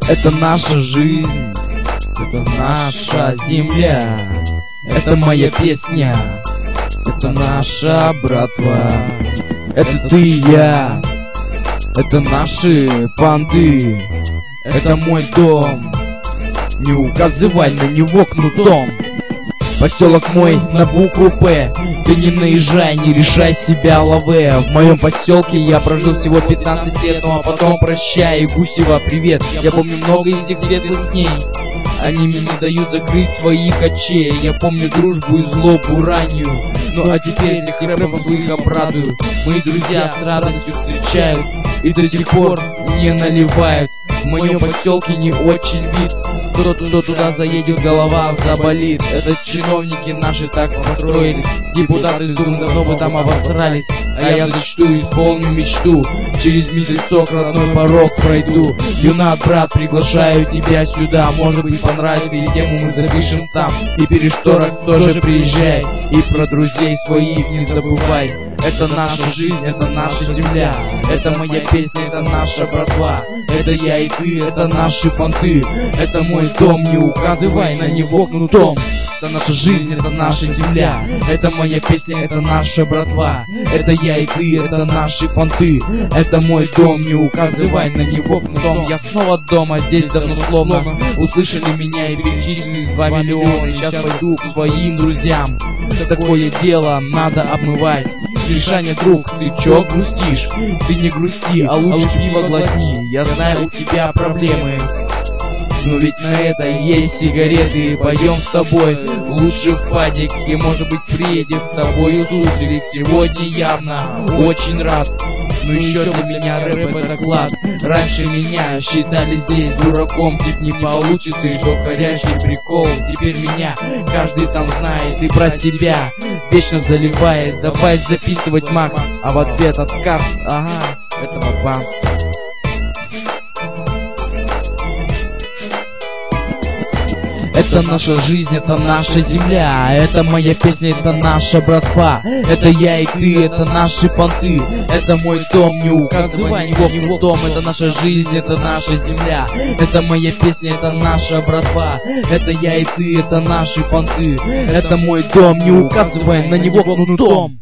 Это наша жизнь, это наша земля, это моя песня, это наша братва, это ты и я, это наши понты, это мой дом, не указывай на него кнутом. Поселок мой на букву П, ты не наезжай, не решай себя лаве. В моем поселке я прожил всего 15 лет, ну а потом прощай, Гусева, привет. Я помню много из тех светлых дней, они мне не дают закрыть своих очей. Я помню дружбу и злобу раннюю, ну а теперь всех рэпом своих обрадую. Мои друзья с радостью встречают и до сих пор не наливают. В моем поселке не очень вид, кто туда заедет, голова заболит. Это чиновники наши так построились, депутаты из Думы давно бы там обосрались. А я зачту, исполню мечту, через месяцок родной порог пройду. Юнат, брат, приглашаю тебя сюда, может быть понравится и тему мы запишем там. И Перешторок тоже приезжай, и про друзей своих не забывай. Это наша жизнь, это наша земля, это моя песня, это наша братва, это я и ты, это наши понты, это мой дом, не указывай на него кнутом. Это наша жизнь, это наша земля, это моя песня, это наша братва, это я и ты, это наши понты, это мой дом, не указывай на него кнутом. Я снова дома, здесь давно словно услышали меня и перечислили 2 миллиона. И сейчас пойду к своим друзьям, такое дело надо обмывать. Мишаня, друг, ты чё грустишь? Ты не грусти, а лучше пиво глотни. Я знаю, у тебя проблемы, но ведь на это есть сигареты. Пойдем с тобой лучше в падик, и может быть приедет с тобой Суслик. Сегодня явно очень рад, но еще для меня рэп это клад. Раньше меня считали здесь дураком, тип не получится, и что горячий прикол. Теперь меня каждый там знает и про себя вечно заливает. Давай записывать, Макс, а в ответ отказ. Ага, это бабам. Это наша жизнь, это наша земля, это моя песня, это наша братва, это я и ты, это наши понты, это мой дом, не указывай на него кнутом. Это наша жизнь, это наша земля, это моя песня, это наша братва, это я и ты, это наши понты, это мой дом, не указывай на него кнутом.